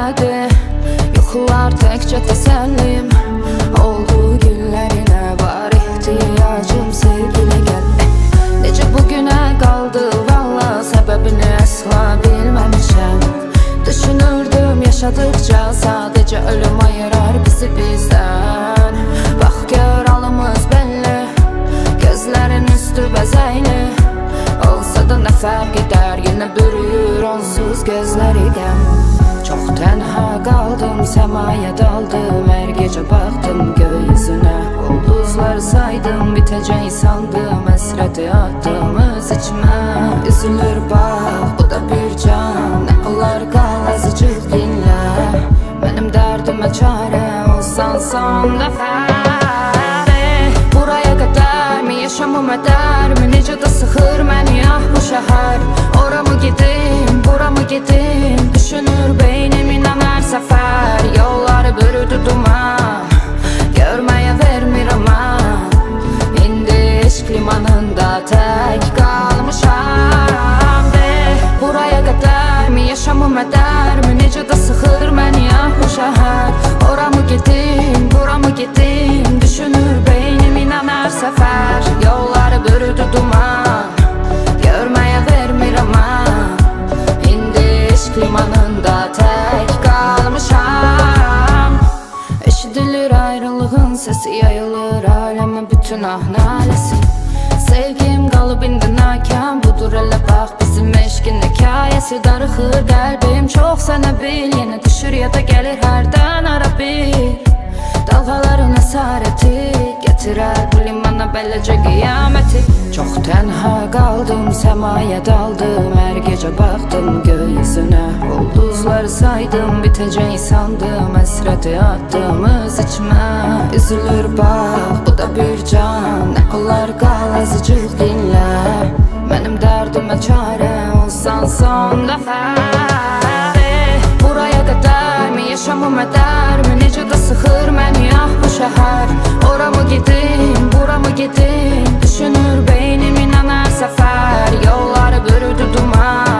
elədi. Yuxular təkcə təsəllim oldu, günlərinə var ehtiyacım, sevgilə gəl. Necə bugünə qaldı valla, səbəbini əsla bilməmişəm. Düşünürdüm yaşadıkca sadəcə ölüm ayırar bizi bizdən. Bax gör alımız belli, gözlərin üstü bəzəkli. Olsa da nə fərq edər, yenə bürüyür onsuz gözləri qəm. Çox tənha qaldım, səmaya daldım, hər gecə baxdım gökyüzünə. Ulduzları saydım, bitəcək sandım, həsrəti attım öz içmə. Üzülür bax, bu da bir can, nə olar qal azıcıq dinlə. Mənim dərdimə çarə olsan son dəfə. Buraya qədərmi, yaşamım ədərmi, necə də sıxır məni ah bu şəhər. Ora mı gedim, bura mı gedim, düşünür beynimin hər səfər. Yolları bürüdü duman, görməyə vermir aman. İndi eşq limanında tək qalmışam. Buraya qədərmi, yaşamım ədərmi, necə də sıxır məni ah bu şəhər. Ora mı gedim, bura mı gedim, düşünür beynimin hər səfər. Yolları bürüdü duman, görməyə vermir aman. İndi eşq limanında tək qalmışam. Eşidilir ayrılığın səsi, yayılır aləmə bütün ah naləsi. Sevgim qalıb indi nakam, budur elə bax bizim eşqin hekayəsi. Darıxır qəlbim çox sənə bil, yenə düşür ya da gəlir hərdən ara bir. Dalğaların əsarəti gətirər bu limana beləcə qiyaməti. Çox tənha qaldım, səmaya daldım, hər gecə baxdım gökyüzünə. Ulduzları saydım, bitəcək sandım, həsrəti attım öz içmə. Üzülür bax, bu da bir can, nə olar qal azıcıq dinlə. Mənim dərdimə çarə olsan son dəfə. Buraya qədərmi, yaşamım ədərmi, necə də sıxır məni ah bu şəhər. Ora mı gedim, bura mı gedim, düşünür beynimin hər səfər. Yolları bürüdü duman,